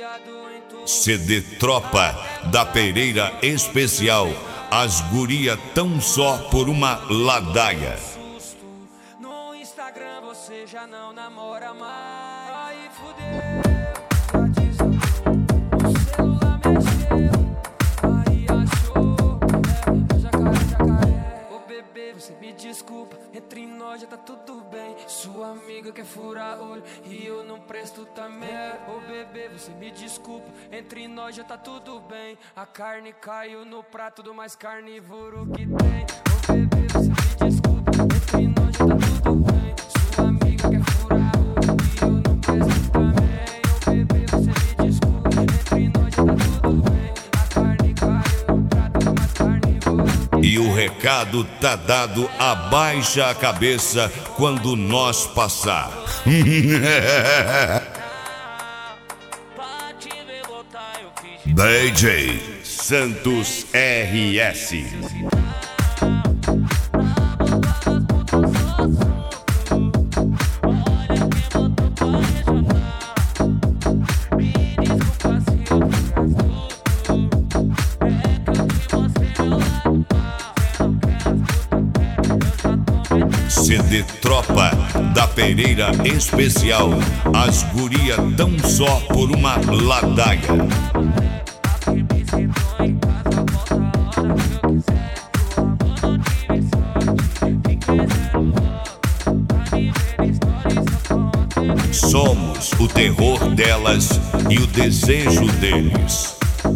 CD Tropa da Pereira Especial. As guria tão só por uma ladaia. No Instagram você já não namora mais. Aí fudeu. O celular mexeu. Aí achou. Jacaré. Ô bebê, você me desculpa. Entre nós já tá tudo bem. Sua amiga quer furar olho e eu não presto também. Ô bebê, você me desculpa. Entre nós já tá tudo bem. A carne caiu no prato do mais carnívoro que tem. Ô bebê, você me desculpa. Entre nós já tá tudo bem. Sua amiga quer furar olho e eu não presto também. Ô bebê, você me desculpa. Entre nós já tá tudo bem. A carne caiu no prato do mais carnívoro que tem. E o recado tá dado, abaixa a cabeça quando nós passar. DJ Santos RS. CD Tropa da Pereira Especial. As guria tão só por uma ladaia. Somos o terror delas e o desejo deles.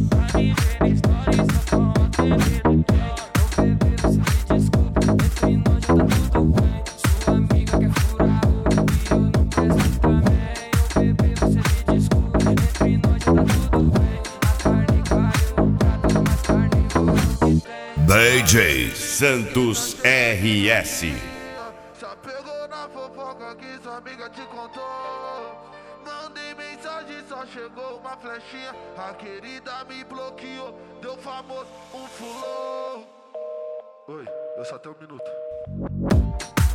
DJ Santos RS. Já pegou na fofoca que sua amiga te contou. Mandei mensagem, só chegou uma flechinha. A querida me bloqueou, deu famoso, fulô. Oi, eu só tenho um minuto.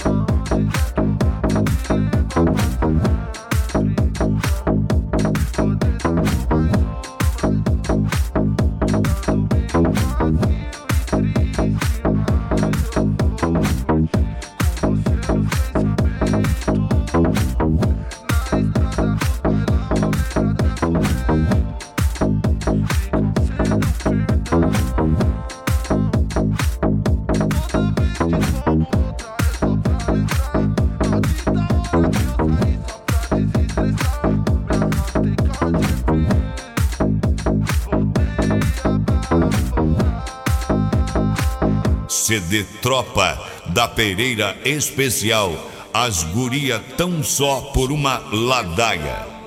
CD Tropa da Pereira Especial. As guria tão só por uma ladaia.